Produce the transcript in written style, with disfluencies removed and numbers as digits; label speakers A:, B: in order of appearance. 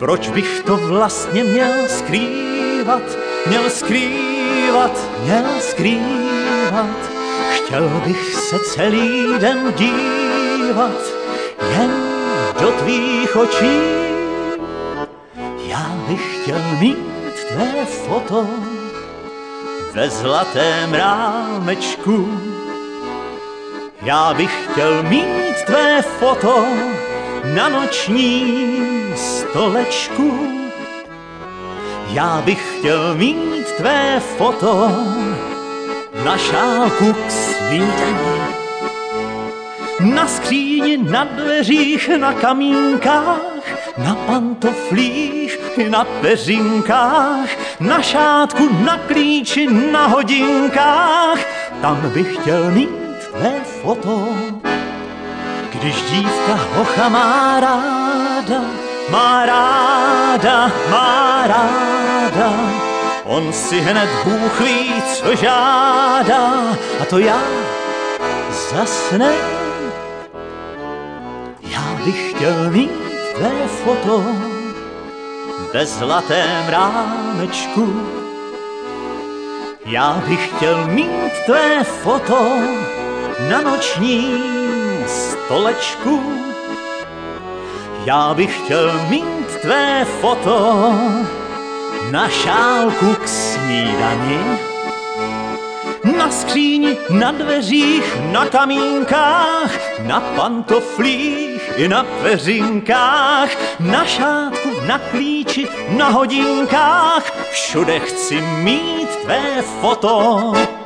A: Proč bych to vlastně měl skrývat, měl skrývat, měl skrývat? Chtěl bych se celý den dívat jen do tvých očí. Já bych chtěl mít tvé foto ve zlatém rámečku. Já bych chtěl mít tvé foto na nočním stolečku. Já bych chtěl mít tvé foto na šálku k snídani, na skříni, na dveřích, na kamínkách, na pantoflích, na peřinkách, na šátku, na klíči, na hodinkách. Tam bych chtěl mít tvé foto. Když dívka hocha má ráda, má ráda, má ráda, on si hned Bůh ví, co žádá, a to já zasne. Já bych chtěl mít tvé foto ve zlatém rámečku. Já bych chtěl mít tvé foto na nočním stolečku. Já bych chtěl mít tvé foto na šálku k snídani, na skříni, na dveřích, na kamínkách, na pantoflích i na peřinkách, na šátku, na klíči, na hodinkách. Všude chci mít tvé foto.